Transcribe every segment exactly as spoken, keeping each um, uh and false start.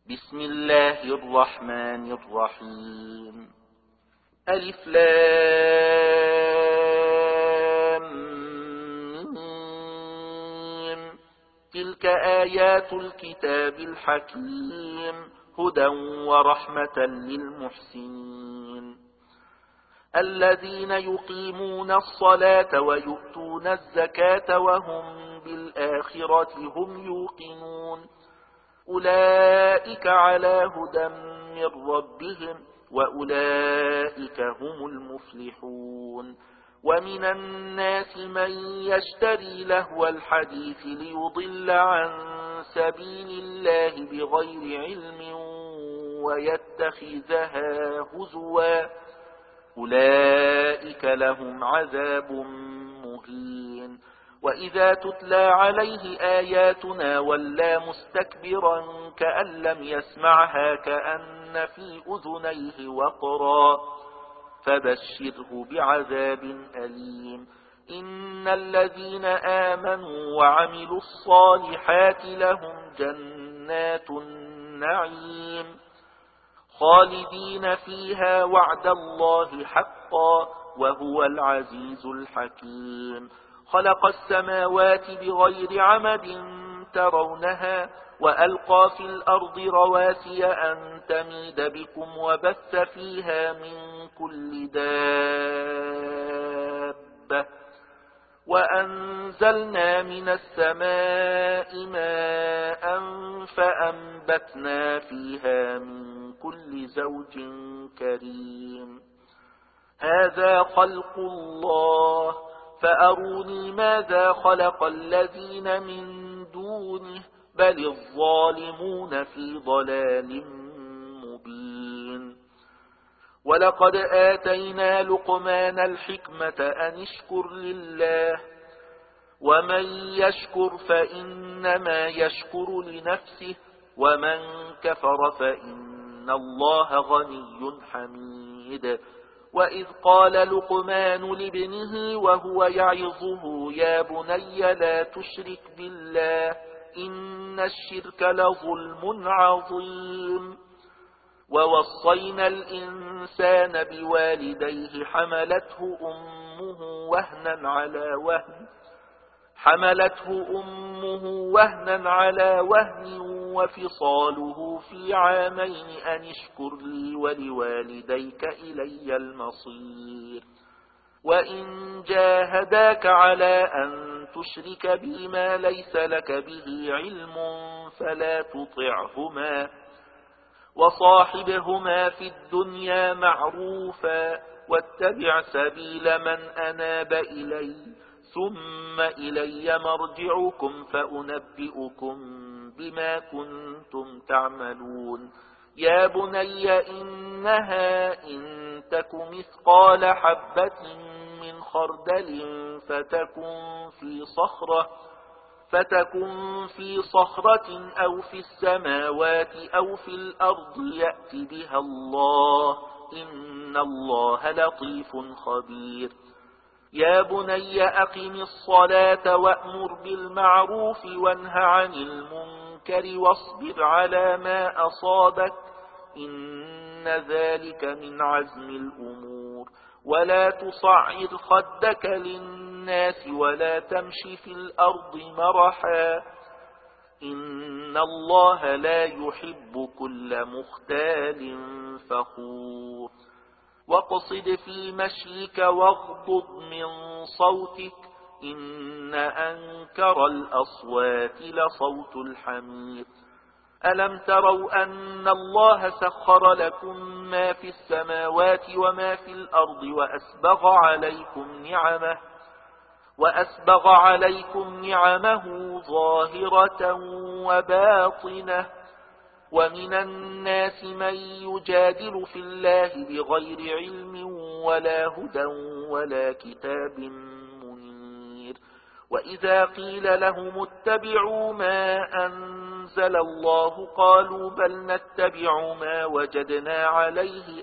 بسم الله الرحمن الرحيم. ألف لام ميم. تلك آيات الكتاب الحكيم هدى ورحمة للمحسنين الذين يقيمون الصلاة ويؤتون الزكاة وهم بالآخرة هم يوقنون أولئك على هدى من ربهم وأولئك هم المفلحون. ومن الناس من يشتري لهو الحديث ليضل عن سبيل الله بغير علم ويتخذها هزوا أولئك لهم عذاب مهين. وإذا تتلى عليه آياتنا ولى مستكبرا كأن لم يسمعها كأن في أذنيه وقرا فبشره بعذاب أليم. إن الذين آمنوا وعملوا الصالحات لهم جنات النعيم خالدين فيها وعد الله حقا وهو العزيز الحكيم. خلق السماوات بغير عمد ترونها وألقى في الأرض رواسي أن تميد بكم وبث فيها من كل دابة وأنزلنا من السماء ماء فأنبتنا فيها من كل زوج كريم. هذا خلق الله فأروني ماذا خلق الذين من دونه بل الظالمون في ضلال مبين. ولقد آتينا لقمان الحكمة أن اشكر لله ومن يشكر فإنما يشكر لنفسه ومن كفر فإن الله غني حميد. وإذ قال لقمان لابنه وهو يعظه يا بني لا تشرك بالله إن الشرك لظلم عظيم. ووصينا الإنسان بوالديه حملته أمه وهنا على وهن حملته أمه وهنا على وهن وفصاله في عامين أن اشكر لي ولوالديك إلي المصير. وإن جاهداك على أن تشرك بي ما ليس لك به علم فلا تطعهما وصاحبهما في الدنيا معروفا واتبع سبيل من أناب إلي ثم إلي مرجعكم فأنبئكم بما كنتم تعملون. يا بني إنها إن تك مثقال حبة من خردل فتكن في صخرة فتكن في صخرة أو في السماوات أو في الأرض يأت بها الله إن الله لطيف خبير. يا بني أقم الصلاة وأمر بالمعروف وانه عن المنكر واصبر على ما أصابك إن ذلك من عزم الأمور. ولا تصعد خدك للناس ولا تمشي في الأرض مرحا إن الله لا يحب كل مختال فخور. واقصد في مشيك واغضض من صوتك إن أنكر الأصوات لصوت الحمير. ألم تروا أن الله سخر لكم ما في السماوات وما في الأرض وأسبغ عليكم نعمه وأسبغ عليكم نعمه ظاهرة وباطنة. ومن الناس من يجادل في الله بغير علم ولا هدى ولا كتاب منير. وإذا قيل لهم اتبعوا ما أنزل الله قالوا بل نتبع ما وجدنا عليه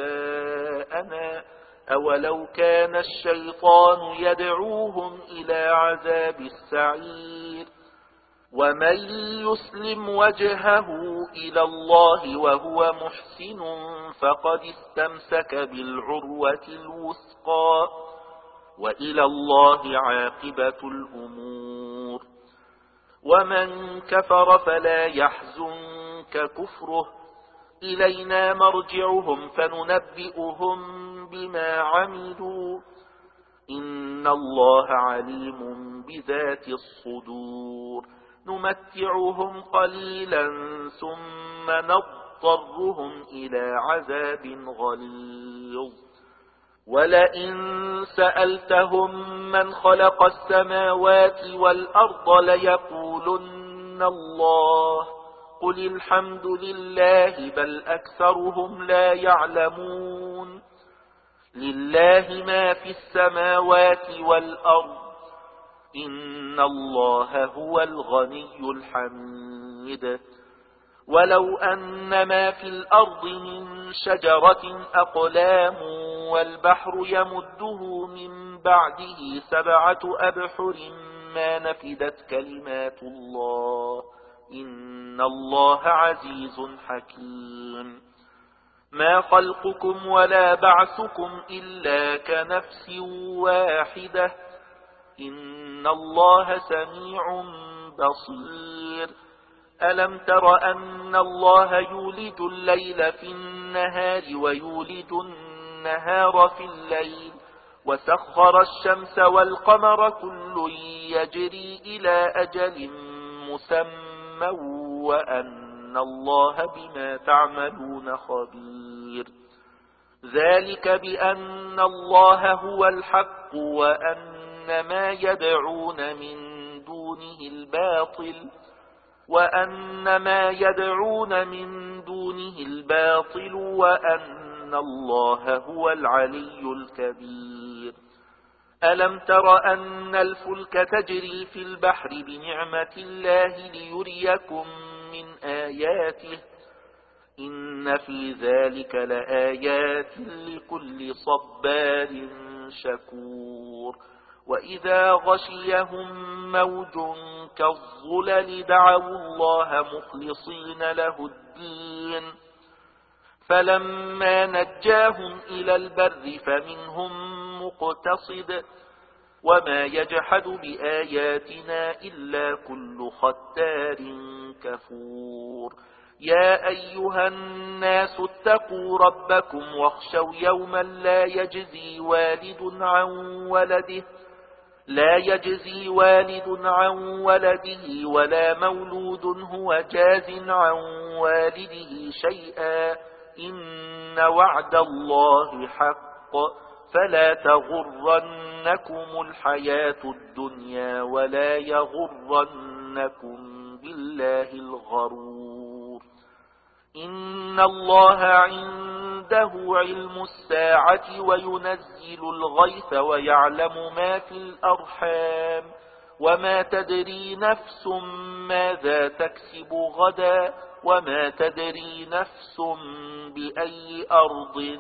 آباءنا أولو كان الشيطان يدعوهم إلى عذاب السعير. ومن يسلم وجهه إلى الله وهو محسن فقد استمسك بالعروة الوثقى وإلى الله عاقبة الأمور. ومن كفر فلا يحزنك كفره، إلينا مرجعهم فننبئهم بما عملوا، إن الله عليم بذات الصدور. نمتعهم قليلا ثم نضطرهم إلى عذاب غليظ. ولئن سألتهم من خلق السماوات والأرض ليقولن الله، قل الحمد لله بل أكثرهم لا يعلمون. لله ما في السماوات والأرض، إن الله هو الغني الحميد. ولو أن ما في الأرض من شجرة أقلام والبحر يمده من بعده سبعة أبحر ما نفدت كلمات الله، إن الله عزيز حكيم. ما خلقكم ولا بعثكم إلا كنفس واحدة، إن الله سميع بصير. ألم تر أن الله يولج الليل في النهار ويولج النهار في الليل، وسخر الشمس والقمر كل يجري إلى أجل مسمى، وأن الله بما تعملون خبير. ذلك بأن الله هو الحق وأن ما يدعون من دونه الباطل وأن ما يدعون من دونه الباطل وأن الله هو العلي الكبير. ألم تر أن الفلك تجري في البحر بنعمة الله ليريكم من آياته، إن في ذلك لآيات لكل صبار شكور. وإذا غشيهم موج كالظلل دعوا الله مخلصين له الدين، فلما نجاهم إلى البر فمنهم مقتصد، وما يجحد بآياتنا إلا كل ختار كفور. يا أيها الناس اتقوا ربكم واخشوا يوما لا يجزي والد عن ولده لا يجزي والد عن ولده ولا مولود هو جاز عن والده شيئا، إن وعد الله حق، فلا تغرنكم الحياة الدنيا ولا يغرنكم بالله الغرور. إن الله عنده علم الساعة وينزل الغيث ويعلم ما في الأرحام، وما تدري نفس ماذا تكسب غدا، وما تدري نفس بأي أرض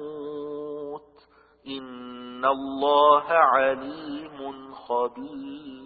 تموت، إن الله عليم خبير.